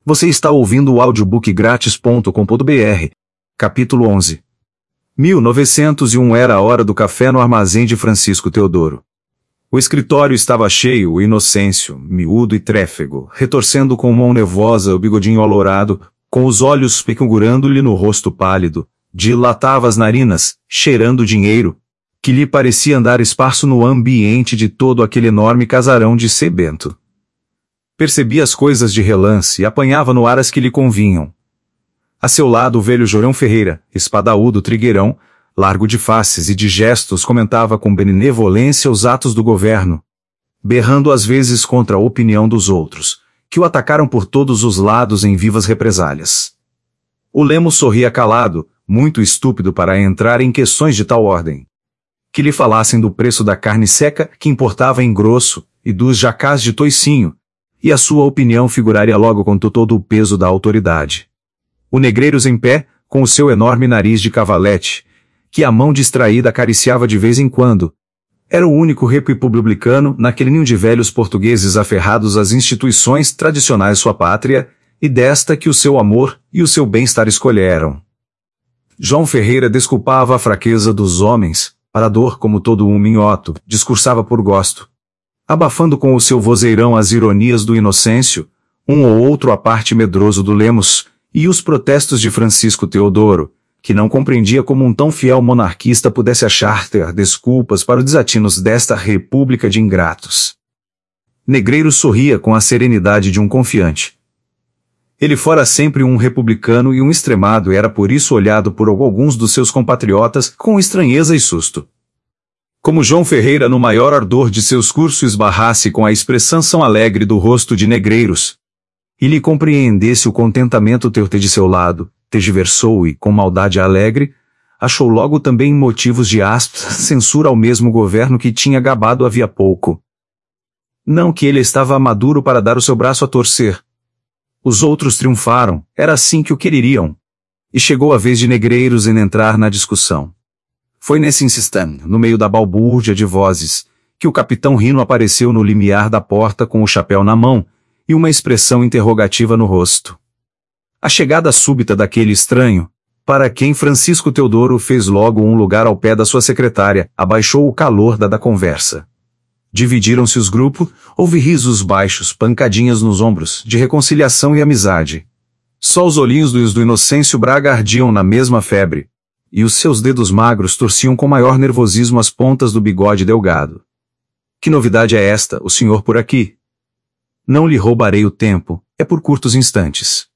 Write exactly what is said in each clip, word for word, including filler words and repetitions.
Você está ouvindo o audiobook grátis ponto com ponto br. Capítulo onze. mil novecentos e um era a hora do café no armazém de Francisco Teodoro. O escritório estava cheio, o Inocêncio, miúdo e tréfego, retorcendo com mão nervosa o bigodinho alourado, com os olhos pecungurando-lhe no rosto pálido, dilatava as narinas, cheirando dinheiro, que lhe parecia andar esparso no ambiente de todo aquele enorme casarão de sebento. Percebia as coisas de relance e apanhava no ar as que lhe convinham. A seu lado o velho João Ferreira, espadaúdo trigueirão, largo de faces e de gestos, comentava com benevolência os atos do governo, berrando às vezes contra a opinião dos outros, que o atacaram por todos os lados em vivas represálias. O Lemos sorria calado, muito estúpido para entrar em questões de tal ordem. Que lhe falassem do preço da carne seca que importava em grosso, e dos jacás de toicinho, e a sua opinião figuraria logo com todo o peso da autoridade. O Negreiros em pé, com o seu enorme nariz de cavalete, que a mão distraída acariciava de vez em quando, era o único republicano naquele ninho de velhos portugueses aferrados às instituições tradicionais de sua pátria, e desta que o seu amor e o seu bem-estar escolheram. João Ferreira desculpava a fraqueza dos homens, parador como todo um minhoto, discursava por gosto, abafando com o seu vozeirão as ironias do Inocêncio, um ou outro à parte medroso do Lemos, e os protestos de Francisco Teodoro, que não compreendia como um tão fiel monarquista pudesse achar ter desculpas para os desatinos desta república de ingratos. Negreiros sorria com a serenidade de um confiante. Ele fora sempre um republicano e um extremado e era por isso olhado por alguns dos seus compatriotas com estranheza e susto. Como João Ferreira no maior ardor de seus cursos esbarrasse com a expressão alegre do rosto de Negreiros, e lhe compreendesse o contentamento ter de seu lado, tergiversou e, com maldade alegre, achou logo também motivos de áspera censura ao mesmo governo que tinha gabado havia pouco. Não que ele estava maduro para dar o seu braço a torcer. Os outros triunfaram, era assim que o quereriam. E chegou a vez de Negreiros em entrar na discussão. Foi nesse instante, no meio da balbúrdia de vozes, que o capitão Rino apareceu no limiar da porta com o chapéu na mão e uma expressão interrogativa no rosto. A chegada súbita daquele estranho, para quem Francisco Teodoro fez logo um lugar ao pé da sua secretária, abaixou o calor da, da conversa. Dividiram-se os grupos, houve risos baixos, pancadinhas nos ombros, de reconciliação e amizade. Só os olhinhos do, do Inocêncio Braga ardiam na mesma febre, e os seus dedos magros torciam com maior nervosismo as pontas do bigode delgado. Que novidade é esta, o senhor por aqui? Não lhe roubarei o tempo, é por curtos instantes.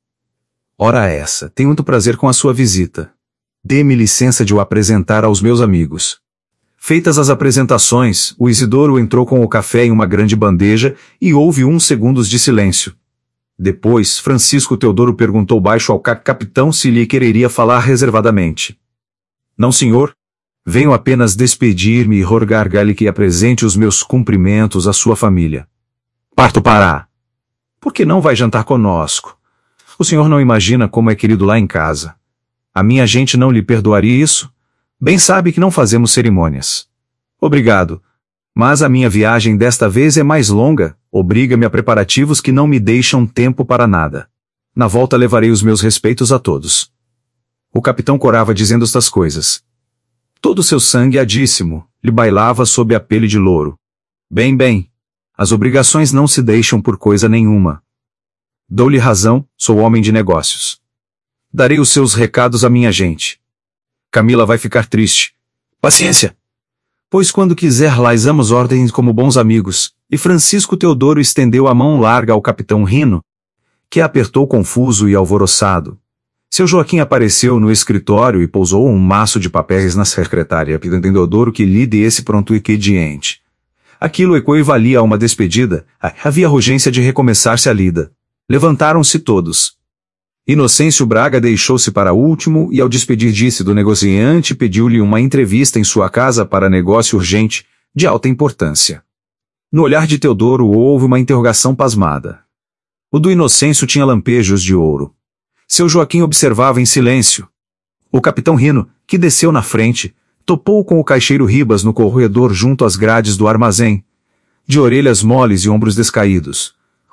Ora essa, tenho muito prazer com a sua visita. Dê-me licença de o apresentar aos meus amigos. Feitas as apresentações, o Isidoro entrou com o café em uma grande bandeja e houve uns segundos de silêncio. Depois, Francisco Teodoro perguntou baixo ao capitão se lhe quereria falar reservadamente. Não, senhor. Venho apenas despedir-me e rogar-lhe que apresente os meus cumprimentos à sua família. Parto para. Por que não vai jantar conosco? O senhor não imagina como é querido lá em casa. A minha gente não lhe perdoaria isso? Bem sabe que não fazemos cerimônias. Obrigado. Mas a minha viagem desta vez é mais longa, obriga-me a preparativos que não me deixam tempo para nada. Na volta levarei os meus respeitos a todos. O capitão corava dizendo estas coisas. Todo seu sangue adíssimo lhe bailava sob a pele de louro. Bem, bem. As obrigações não se deixam por coisa nenhuma. Dou-lhe razão, sou homem de negócios. Darei os seus recados à minha gente. Camila vai ficar triste. Paciência! Pois quando quiser laizamos ordens como bons amigos, e Francisco Teodoro estendeu a mão larga ao capitão Rino, que a apertou confuso e alvoroçado. Seu Joaquim apareceu no escritório e pousou um maço de papéis na secretária, pedindo a Teodoro que lhe desse pronto expediente. Aquilo equivalia a uma despedida, havia urgência de recomeçar-se a lida. Levantaram-se todos. Inocêncio Braga deixou-se para último e ao despedir disse do negociante pediu-lhe uma entrevista em sua casa para negócio urgente, de alta importância. No olhar de Teodoro houve uma interrogação pasmada. O do Inocêncio tinha lampejos de ouro. Seu Joaquim observava em silêncio. O capitão Rino, que desceu na frente, topou com o caixeiro Ribas no corredor junto às grades do armazém, de orelhas moles e ombros descaídos.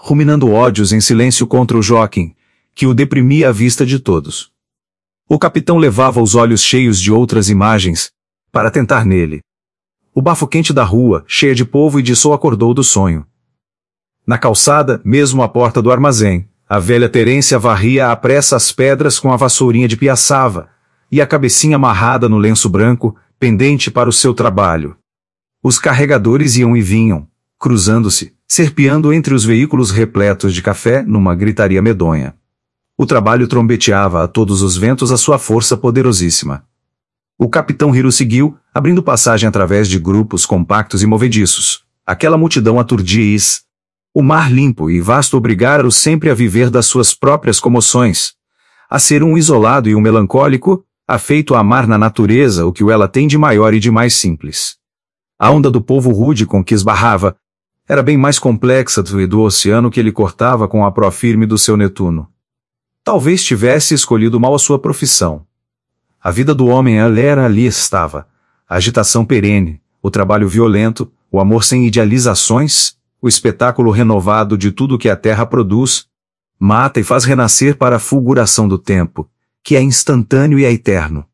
ruminando ódios em silêncio contra o Joaquim, que o deprimia à vista de todos. O capitão levava os olhos cheios de outras imagens, para tentar nele. O bafo quente da rua, cheia de povo e de sol, acordou do sonho. Na calçada, mesmo à porta do armazém, a velha Terência varria à pressa as pedras com a vassourinha de piaçava, e a cabecinha amarrada no lenço branco, pendente para o seu trabalho. Os carregadores iam e vinham, cruzando-se, serpeando entre os veículos repletos de café numa gritaria medonha. O trabalho trombeteava a todos os ventos a sua força poderosíssima. O capitão Hiro seguiu, abrindo passagem através de grupos compactos e movediços. Aquela multidão aturdia. O mar limpo e vasto obrigara-o sempre a viver das suas próprias comoções, a ser um isolado e um melancólico, afeito a amar na natureza o que ela tem de maior e de mais simples. A onda do povo rude com que esbarrava era bem mais complexa do, do oceano que ele cortava com a proa firme do seu Netuno. Talvez tivesse escolhido mal a sua profissão. A vida do homem era ali estava, a agitação perene, o trabalho violento, o amor sem idealizações, o espetáculo renovado de tudo que a terra produz, mata e faz renascer para a fulguração do tempo, que é instantâneo e é eterno.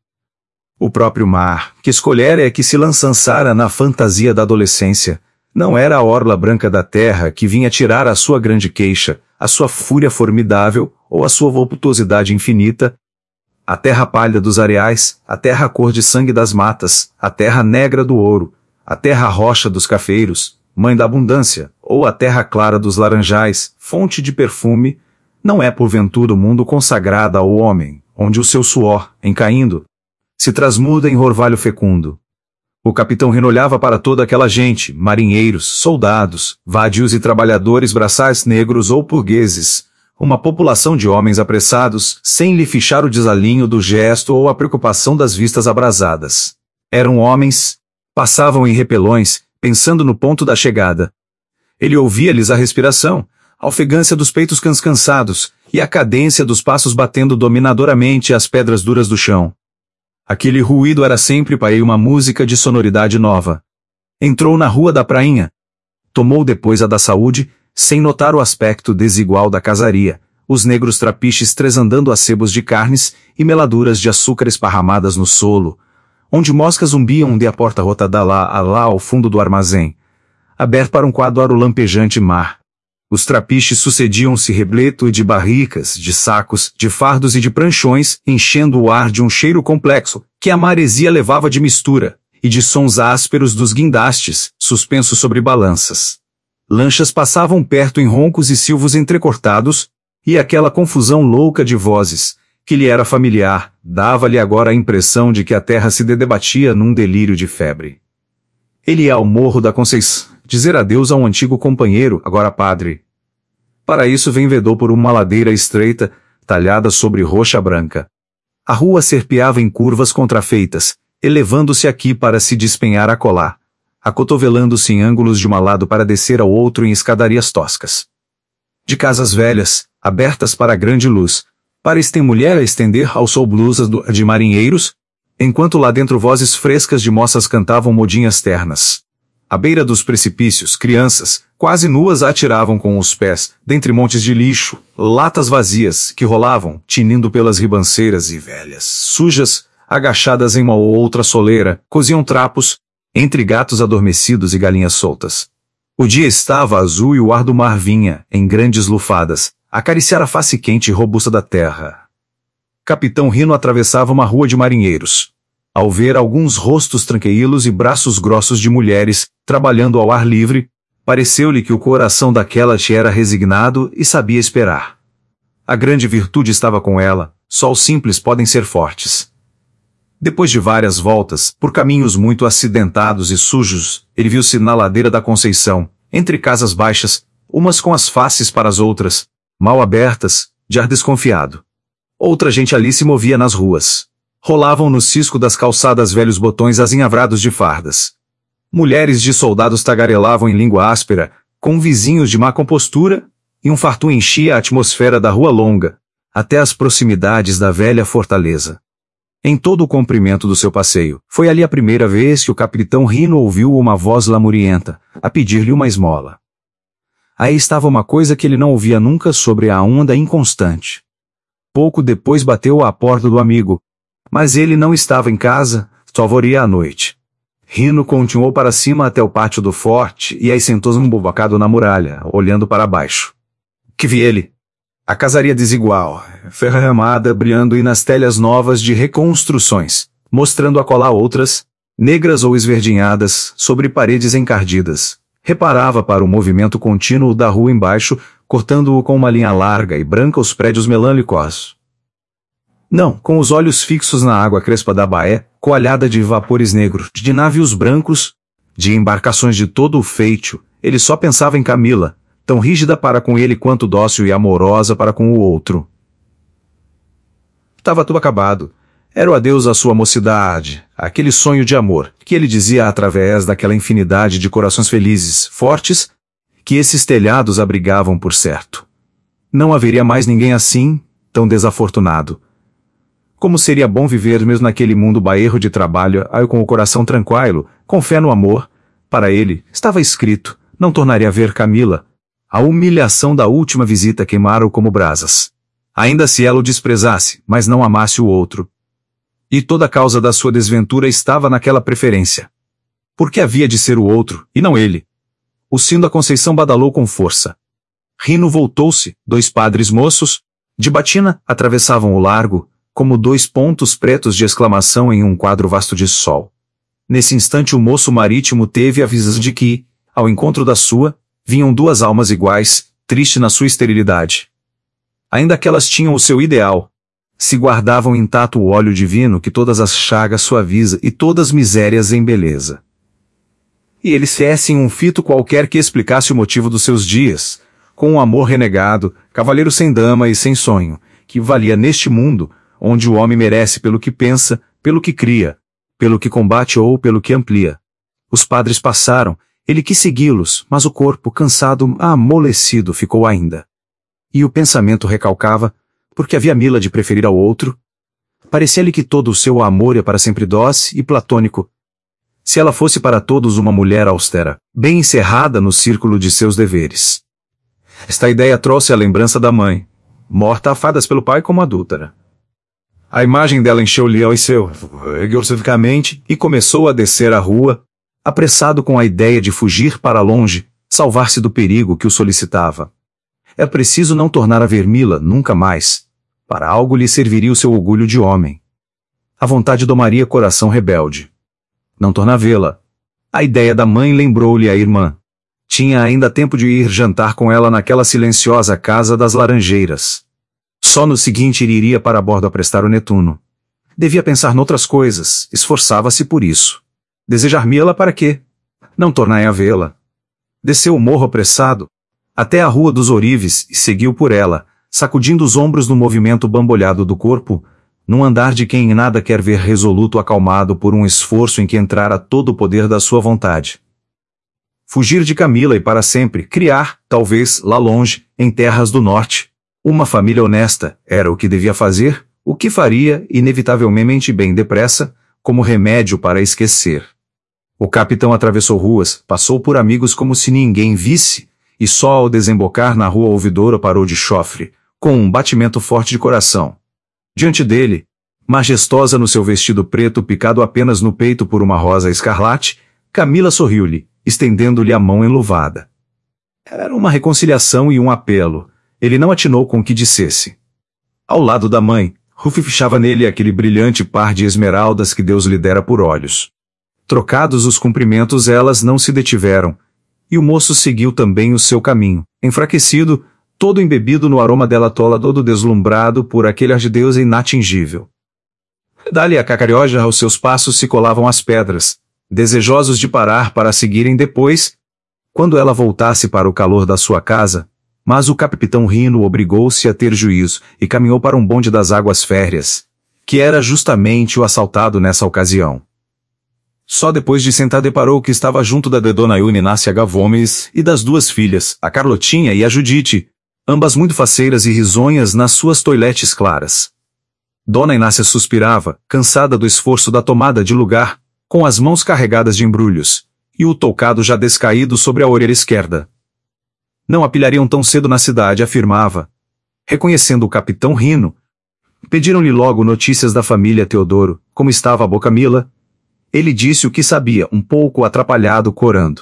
O próprio mar, que escolhera é que se lançara na fantasia da adolescência, não era a orla branca da terra que vinha tirar a sua grande queixa, a sua fúria formidável ou a sua voluptuosidade infinita, a terra pálida dos areais, a terra cor de sangue das matas, a terra negra do ouro, a terra roxa dos cafeiros, mãe da abundância, ou a terra clara dos laranjais, fonte de perfume, não é porventura o mundo consagrado ao homem, onde o seu suor, em caindo, se transmuda em orvalho fecundo. O capitão Hino olhava para toda aquela gente, marinheiros, soldados, vadios e trabalhadores braçais negros ou burgueses, uma população de homens apressados, sem lhe fichar o desalinho do gesto ou a preocupação das vistas abrasadas. Eram homens, passavam em repelões, pensando no ponto da chegada. Ele ouvia-lhes a respiração, a ofegância dos peitos cansados, e a cadência dos passos batendo dominadoramente as pedras duras do chão. Aquele ruído era sempre para ele uma música de sonoridade nova. Entrou na rua da prainha. Tomou depois a da saúde, sem notar o aspecto desigual da casaria, os negros trapiches tresandando a sebos de carnes e meladuras de açúcar esparramadas no solo, onde moscas zumbiam de a porta rotada lá a lá ao fundo do armazém, aberto para um quadro lampejante mar. Os trapiches sucediam-se repleto de barricas, de sacos, de fardos e de pranchões, enchendo o ar de um cheiro complexo, que a maresia levava de mistura, e de sons ásperos dos guindastes, suspensos sobre balanças. Lanchas passavam perto em roncos e silvos entrecortados, e aquela confusão louca de vozes, que lhe era familiar, dava-lhe agora a impressão de que a terra se debatia num delírio de febre. Ele ia ao Morro da Conceição, dizer adeus a um antigo companheiro, agora padre. Para isso venvedou por uma ladeira estreita, talhada sobre rocha branca. A rua serpeava em curvas contrafeitas, elevando-se aqui para se despenhar acolá, acotovelando-se em ângulos de um lado para descer ao outro em escadarias toscas. De casas velhas, abertas para a grande luz, parecem mulher a estender ao sol blusas do, de marinheiros, enquanto lá dentro vozes frescas de moças cantavam modinhas ternas. À beira dos precipícios, crianças, quase nuas, atiravam com os pés, dentre montes de lixo, latas vazias, que rolavam, tinindo pelas ribanceiras e velhas, sujas, agachadas em uma ou outra soleira, coziam trapos, entre gatos adormecidos e galinhas soltas. O dia estava azul e o ar do mar vinha, em grandes lufadas, acariciar a face quente e robusta da terra. Capitão Hino atravessava uma rua de marinheiros. Ao ver alguns rostos tranquilos e braços grossos de mulheres, trabalhando ao ar livre, pareceu-lhe que o coração daquela te era resignado e sabia esperar. A grande virtude estava com ela, só os simples podem ser fortes. Depois de várias voltas, por caminhos muito acidentados e sujos, ele viu-se na ladeira da Conceição, entre casas baixas, umas com as faces para as outras, mal abertas, de ar desconfiado. Outra gente ali se movia nas ruas. Rolavam no cisco das calçadas velhos botões azinhavrados de fardas. Mulheres de soldados tagarelavam em língua áspera, com vizinhos de má compostura, e um fartum enchia a atmosfera da rua longa, até as proximidades da velha fortaleza. Em todo o comprimento do seu passeio, foi ali a primeira vez que o capitão Hino ouviu uma voz lamurienta, a pedir-lhe uma esmola. Aí estava uma coisa que ele não ouvia nunca sobre a onda inconstante. Pouco depois bateu à porta do amigo. Mas ele não estava em casa, só voria à noite. Rino continuou para cima até o pátio do forte e aí sentou-se embobocado na muralha, olhando para baixo. Que vi ele? A casaria desigual, ferramada brilhando e nas telhas novas de reconstruções, mostrando a colar outras, negras ou esverdinhadas, sobre paredes encardidas. Reparava para o movimento contínuo da rua embaixo, cortando-o com uma linha larga e branca os prédios melânclicos. Não, com os olhos fixos na água crespa da baé, coalhada de vapores negros, de navios brancos, de embarcações de todo o feitio, ele só pensava em Camila, tão rígida para com ele quanto dócil e amorosa para com o outro. Estava tudo acabado. Era o adeus à sua mocidade, aquele sonho de amor, que ele dizia através daquela infinidade de corações felizes, fortes, que esses telhados abrigavam por certo. Não haveria mais ninguém assim, tão desafortunado. Como seria bom viver mesmo naquele mundo baerro de trabalho, aí com o coração tranquilo, com fé no amor. Para ele, estava escrito, não tornaria a ver Camila. A humilhação da última visita queimara-o como brasas. Ainda se ela o desprezasse, mas não amasse o outro. E toda a causa da sua desventura estava naquela preferência. Porque havia de ser o outro, e não ele. O sino da Conceição badalou com força. Rino voltou-se, dois padres moços, de batina, atravessavam o largo, como dois pontos pretos de exclamação em um quadro vasto de sol. Nesse instante o moço marítimo teve a visão de que, ao encontro da sua, vinham duas almas iguais, triste na sua esterilidade. Ainda que elas tinham o seu ideal, se guardavam intacto o óleo divino que todas as chagas suaviza e todas as misérias embeleza. E eles fizessem um fito qualquer que explicasse o motivo dos seus dias, com um amor renegado, cavalheiro sem dama e sem sonho, que valia neste mundo, onde o homem merece pelo que pensa, pelo que cria, pelo que combate ou pelo que amplia. Os padres passaram, ele quis segui-los, mas o corpo, cansado, amolecido, ficou ainda. E o pensamento recalcava, porque havia Mila de preferir ao outro. Parecia-lhe que todo o seu amor ia para sempre doce e platônico. Se ela fosse para todos uma mulher austera, bem encerrada no círculo de seus deveres. Esta ideia trouxe a lembrança da mãe, morta a fadas pelo pai como adúltera. A imagem dela encheu-lhe ao seu, ergueu-se e começou a descer a rua, apressado com a ideia de fugir para longe, salvar-se do perigo que o solicitava. É preciso não tornar a ver Mila nunca mais. Para algo lhe serviria o seu orgulho de homem. A vontade domaria coração rebelde. Não tornar vê-la. A ideia da mãe lembrou-lhe a irmã. Tinha ainda tempo de ir jantar com ela naquela silenciosa casa das Laranjeiras. Só no seguinte ele iria para a bordo a prestar o Netuno. Devia pensar noutras coisas, esforçava-se por isso. Desejar Mila para quê? Não tornai a vê-la. Desceu o morro apressado, até a Rua dos Ourives e seguiu por ela, sacudindo os ombros no movimento bambolhado do corpo, num andar de quem em nada quer ver resoluto acalmado por um esforço em que entrara todo o poder da sua vontade. Fugir de Camila e para sempre, criar, talvez, lá longe, em terras do norte, uma família honesta, era o que devia fazer, o que faria, inevitavelmente bem depressa, como remédio para esquecer. O capitão atravessou ruas, passou por amigos como se ninguém visse, e só ao desembocar na rua ouvidora parou de chofre, com um batimento forte de coração. Diante dele, majestosa no seu vestido preto picado apenas no peito por uma rosa escarlate, Camila sorriu-lhe, estendendo-lhe a mão enluvada. Era uma reconciliação e um apelo. Ele não atinou com o que dissesse. Ao lado da mãe, Rufi fichava nele aquele brilhante par de esmeraldas que Deus lhe dera por olhos. Trocados os cumprimentos, elas não se detiveram, e o moço seguiu também o seu caminho, enfraquecido, todo embebido no aroma dela tola, todo deslumbrado por aquele ar de Deus inatingível. Dali a Cacarioja aos seus passos se colavam as pedras, desejosos de parar para seguirem depois, quando ela voltasse para o calor da sua casa, mas o capitão Rino obrigou-se a ter juízo e caminhou para um bonde das águas férreas, que era justamente o assaltado nessa ocasião. Só depois de sentar deparou que estava junto da de Dona Euninácia Gomes e das duas filhas, a Carlotinha e a Judite, ambas muito faceiras e risonhas nas suas toiletes claras. Dona Inácia suspirava, cansada do esforço da tomada de lugar, com as mãos carregadas de embrulhos, e o toucado já descaído sobre a orelha esquerda. Não a pilhariam tão cedo na cidade, afirmava. Reconhecendo o capitão Rino, pediram-lhe logo notícias da família Teodoro, como estava a Bocamila. Ele disse o que sabia, um pouco atrapalhado, corando.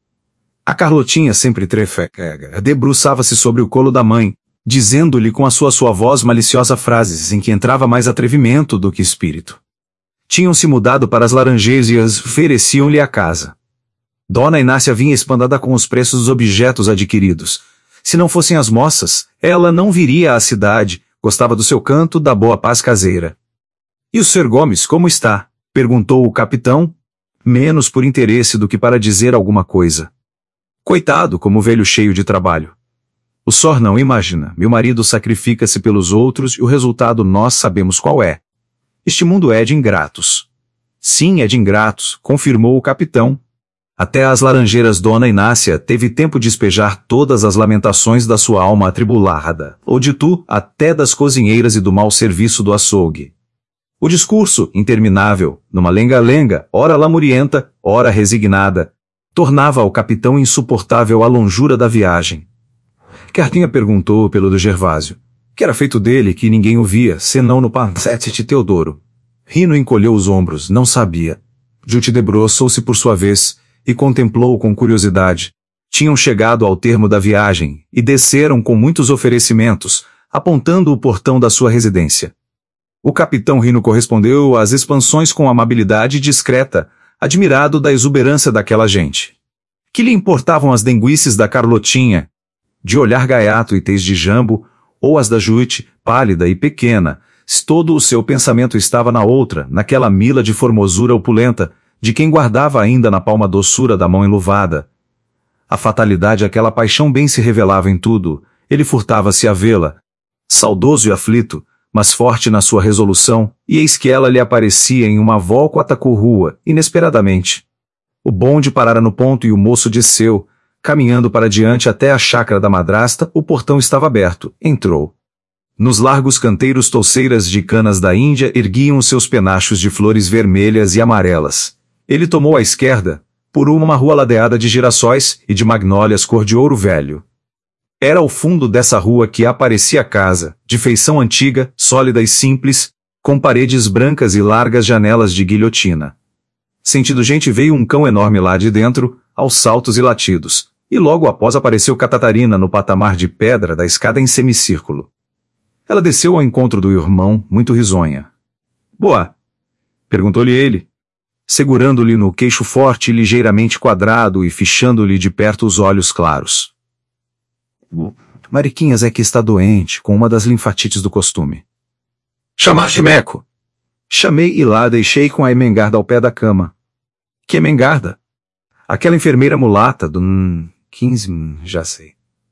A Carlotinha, sempre trefeca, debruçava-se sobre o colo da mãe, dizendo-lhe com a sua sua voz maliciosa frases em que entrava mais atrevimento do que espírito. Tinham-se mudado para as Laranjeiras e ofereciam-lhe a casa. Dona Inácia vinha espandada com os preços dos objetos adquiridos. Se não fossem as moças, ela não viria à cidade, gostava do seu canto, da boa paz caseira. E o senhor Gomes, como está? Perguntou o capitão, menos por interesse do que para dizer alguma coisa. Coitado, como velho cheio de trabalho. O senhor não imagina, meu marido sacrifica-se pelos outros e o resultado nós sabemos qual é. Este mundo é de ingratos. Sim, é de ingratos, confirmou o capitão. Até às Laranjeiras Dona Inácia teve tempo de despejar todas as lamentações da sua alma atribulada, ou de tu, até das cozinheiras e do mau serviço do açougue. O discurso, interminável, numa lenga-lenga, ora lamurienta, ora resignada, tornava ao capitão insuportável a longura da viagem. Cartinha perguntou pelo do Gervásio, que era feito dele que ninguém o via, senão no pansete de Teodoro. Rino encolheu os ombros, não sabia. Juti debruçou-se por sua vez, e contemplou com curiosidade. Tinham chegado ao termo da viagem, e desceram com muitos oferecimentos, apontando o portão da sua residência. O capitão Rino correspondeu às expansões com amabilidade discreta, admirado da exuberância daquela gente. Que lhe importavam as denguices da Carlotinha, de olhar gaiato e tez de jambo, ou as da Juti, pálida e pequena, se todo o seu pensamento estava na outra, naquela mila de formosura opulenta, de quem guardava ainda na palma a doçura da mão enluvada. A fatalidade, aquela paixão bem se revelava em tudo, ele furtava-se a vê-la, saudoso e aflito, mas forte na sua resolução, e eis que ela lhe aparecia em uma volta rua, inesperadamente. O bonde parara no ponto e o moço desceu, caminhando para diante até a chácara da madrasta. O portão estava aberto, entrou. Nos largos canteiros touceiras de canas da Índia erguiam seus penachos de flores vermelhas e amarelas. Ele tomou à esquerda, por uma rua ladeada de girassóis e de magnólias cor de ouro velho. Era ao fundo dessa rua que aparecia a casa, de feição antiga, sólida e simples, com paredes brancas e largas janelas de guilhotina. Sentido gente veio um cão enorme lá de dentro, aos saltos e latidos, e logo após apareceu Catatarina no patamar de pedra da escada em semicírculo. Ela desceu ao encontro do irmão, muito risonha. Boa? Perguntou-lhe ele, segurando-lhe no queixo forte e ligeiramente quadrado e fichando-lhe de perto os olhos claros. Mariquinhas é que está doente, com uma das linfatites do costume. Chamaste Meco? Chamei e lá deixei com a emengarda ao pé da cama. Que emengarda? Aquela enfermeira mulata do... Hum, quinze... Hum, já sei.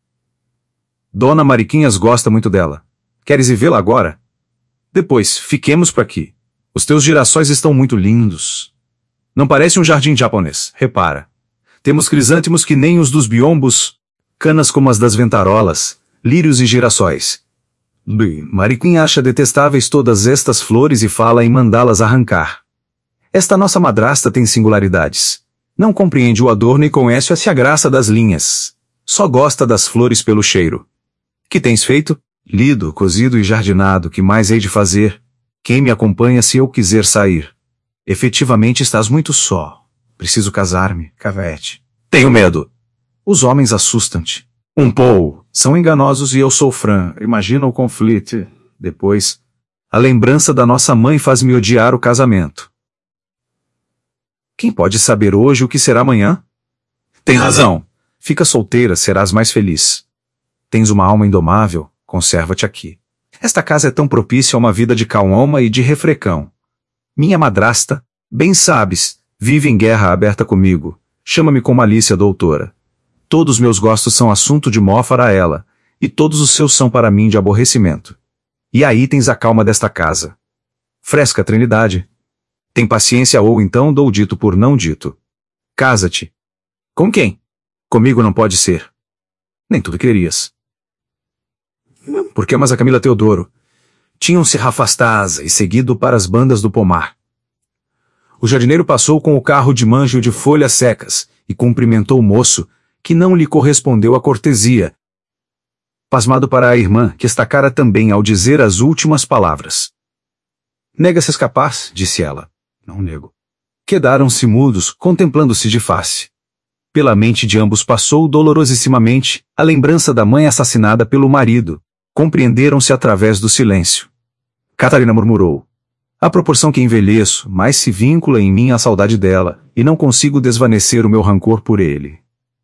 Dona Mariquinhas gosta muito dela. Queres ir vê-la agora? Depois, fiquemos por aqui. Os teus girassóis estão muito lindos. Não parece um jardim japonês, repara. Temos crisântemos que nem os dos biombos, canas como as das ventarolas, lírios e girassóis. Mariquinha acha detestáveis todas estas flores e fala em mandá-las arrancar. Esta nossa madrasta tem singularidades. Não compreende o adorno e conhece a graça das linhas. Só gosta das flores pelo cheiro. Que tens feito? Lido, cozido e jardinado, que mais hei de fazer? Quem me acompanha se eu quiser sair? Efetivamente estás muito só. Preciso casar-me, Cavete. Tenho medo. Os homens assustam-te. Um pouco. São enganosos e eu sou Fran. Imagina o conflito. Depois, a lembrança da nossa mãe faz-me odiar o casamento. Quem pode saber hoje o que será amanhã? Tem razão. Fica solteira, serás mais feliz. Tens uma alma indomável, conserva-te aqui. Esta casa é tão propícia a uma vida de calma e de refrecão. Minha madrasta, bem sabes, vive em guerra aberta comigo. Chama-me com malícia, doutora. Todos meus gostos são assunto de mofa a ela, e todos os seus são para mim de aborrecimento. E aí tens a calma desta casa. Fresca Trinidade. Tem paciência ou então dou dito por não dito. Casa-te. Com quem? Comigo não pode ser. Nem tudo querias. Por que mas a Camila Teodoro? Tinham-se afastado e seguido para as bandas do pomar. O jardineiro passou com o carro de manjo de folhas secas e cumprimentou o moço, que não lhe correspondeu a cortesia. Pasmado para a irmã, que estacara também ao dizer as últimas palavras. Nega-se escapar, disse ela. Não nego. Quedaram-se mudos, contemplando-se de face. Pela mente de ambos passou dolorosissimamente a lembrança da mãe assassinada pelo marido. Compreenderam-se através do silêncio. Catarina murmurou. À proporção que envelheço, mais se vincula em mim a saudade dela, e não consigo desvanecer o meu rancor por ele.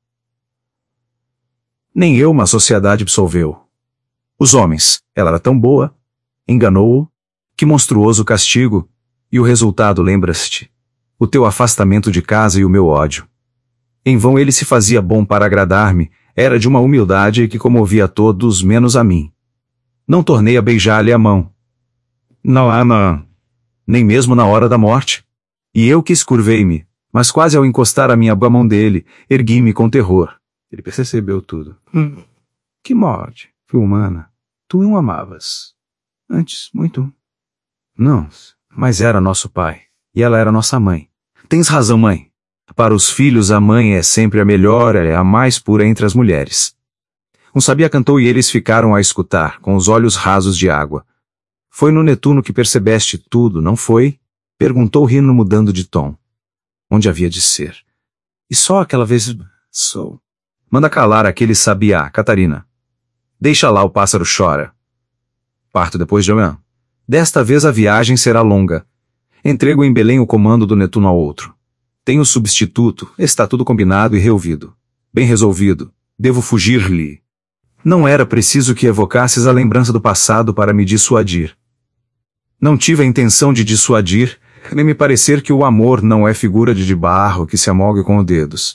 Nem eu uma sociedade absolveu. Os homens, ela era tão boa, enganou-o, que monstruoso castigo, e o resultado, lembras-te? O teu afastamento de casa e o meu ódio. Em vão ele se fazia bom para agradar-me, era de uma humildade que comovia a todos menos a mim. Não tornei a beijar-lhe a mão. Não há não. Nem mesmo na hora da morte. E eu que escurvei-me, mas quase ao encostar a minha mão dele, ergui-me com terror. Ele percebeu tudo. Hum. Que morte, fui humana. Tu o amavas. Antes, muito. Não, mas era nosso pai. E ela era nossa mãe. Tens razão, mãe. Para os filhos a mãe é sempre a melhor, é a mais pura entre as mulheres. Um sabia cantou e eles ficaram a escutar, com os olhos rasos de água. Foi no Netuno que percebeste tudo, não foi? Perguntou rindo mudando de tom. Onde havia de ser? E só aquela vez sou. Manda calar aquele sabiá, Catarina. Deixa lá o pássaro chora. Parto depois de amanhã. Desta vez a viagem será longa. Entrego em Belém o comando do Netuno ao outro. Tenho substituto, está tudo combinado e reouvido. Bem resolvido. Devo fugir-lhe. Não era preciso que evocasses a lembrança do passado para me dissuadir. Não tive a intenção de dissuadir, nem me parecer que o amor não é figura de barro que se amogue com os dedos.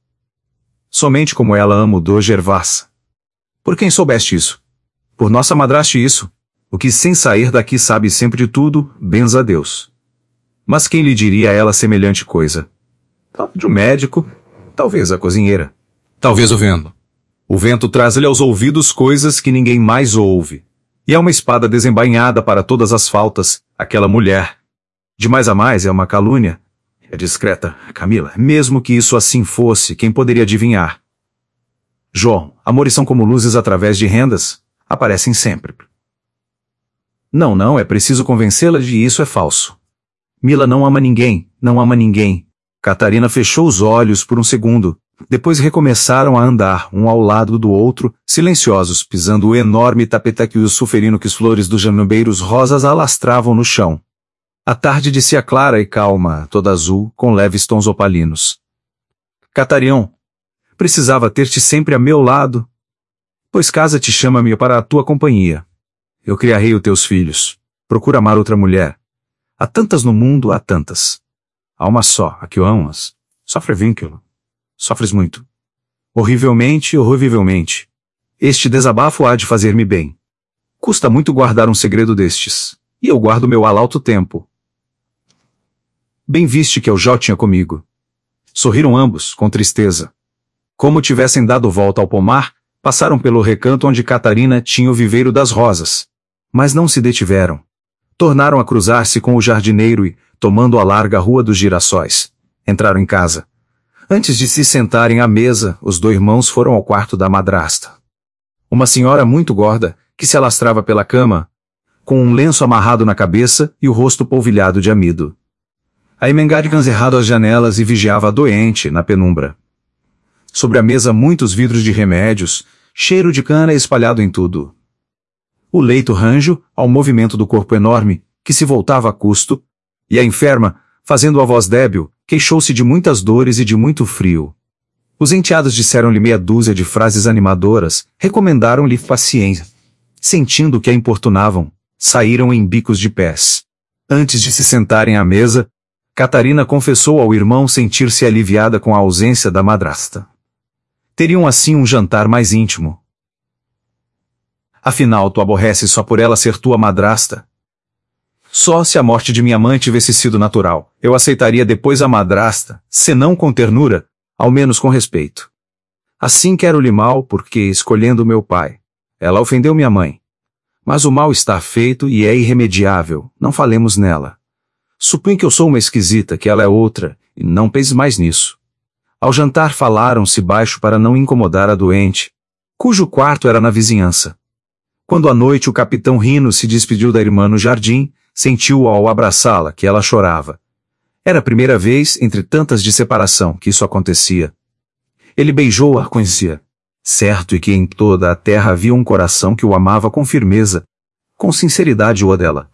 Somente como ela amo do Gervassa. Por quem soubeste isso? Por nossa madraste isso. O que sem sair daqui sabe sempre de tudo, benza a Deus. Mas quem lhe diria a ela semelhante coisa? De um médico, talvez a cozinheira. Talvez o vento. O vento traz-lhe aos ouvidos coisas que ninguém mais ouve. E é uma espada desembainhada para todas as faltas, aquela mulher. De mais a mais é uma calúnia. É discreta, Camila. Mesmo que isso assim fosse, quem poderia adivinhar? João, amores são como luzes através de rendas. Aparecem sempre. Não, não, é preciso convencê-la de isso é falso. Mila não ama ninguém, não ama ninguém. Catarina fechou os olhos por um segundo. Depois recomeçaram a andar, um ao lado do outro, silenciosos, pisando o enorme tapete que os sulferínicos flores dos janubeiros rosas alastravam no chão. A tarde descia clara e calma, toda azul, com leves tons opalinos. Catarião, precisava ter-te sempre a meu lado, pois casa te chama-me para a tua companhia. Eu criarei os teus filhos. Procura amar outra mulher. Há tantas no mundo, há tantas. Há uma só, a que o amas. Sofre vínculo. Sofres muito. Horrivelmente, horrivelmente. Este desabafo há de fazer-me bem. Custa muito guardar um segredo destes. E eu guardo meu alto tempo. Bem viste que eu já tinha comigo. Sorriram ambos, com tristeza. Como tivessem dado volta ao pomar, passaram pelo recanto onde Catarina tinha o viveiro das rosas. Mas não se detiveram. Tornaram a cruzar-se com o jardineiro e, tomando a larga rua dos girassóis, entraram em casa. Antes de se sentarem à mesa, os dois irmãos foram ao quarto da madrasta. Uma senhora muito gorda, que se alastrava pela cama, com um lenço amarrado na cabeça e o rosto polvilhado de amido. A Emengade encerrado às janelas e vigiava a doente, na penumbra. Sobre a mesa muitos vidros de remédios, cheiro de cana espalhado em tudo. O leito ranjo, ao movimento do corpo enorme, que se voltava a custo, e a enferma, fazendo a voz débil, queixou-se de muitas dores e de muito frio. Os enteados disseram-lhe meia dúzia de frases animadoras, recomendaram-lhe paciência. Sentindo que a importunavam, saíram em bicos de pés. Antes de se sentarem à mesa, Catarina confessou ao irmão sentir-se aliviada com a ausência da madrasta. Teriam assim um jantar mais íntimo. Afinal, tu aborreces só por ela ser tua madrasta? Só se a morte de minha mãe tivesse sido natural, eu aceitaria depois a madrasta, senão com ternura, ao menos com respeito. Assim quero-lhe mal porque, escolhendo meu pai, ela ofendeu minha mãe. Mas o mal está feito e é irremediável, não falemos nela. Suponho que eu sou uma esquisita, que ela é outra, e não pense mais nisso. Ao jantar falaram-se baixo para não incomodar a doente, cujo quarto era na vizinhança. Quando à noite o capitão Rino se despediu da irmã no jardim, sentiu ao abraçá-la que ela chorava. Era a primeira vez, entre tantas de separação, que isso acontecia. Ele beijou-a, conhecia. Certo e que em toda a terra havia um coração que o amava com firmeza, com sinceridade o dela.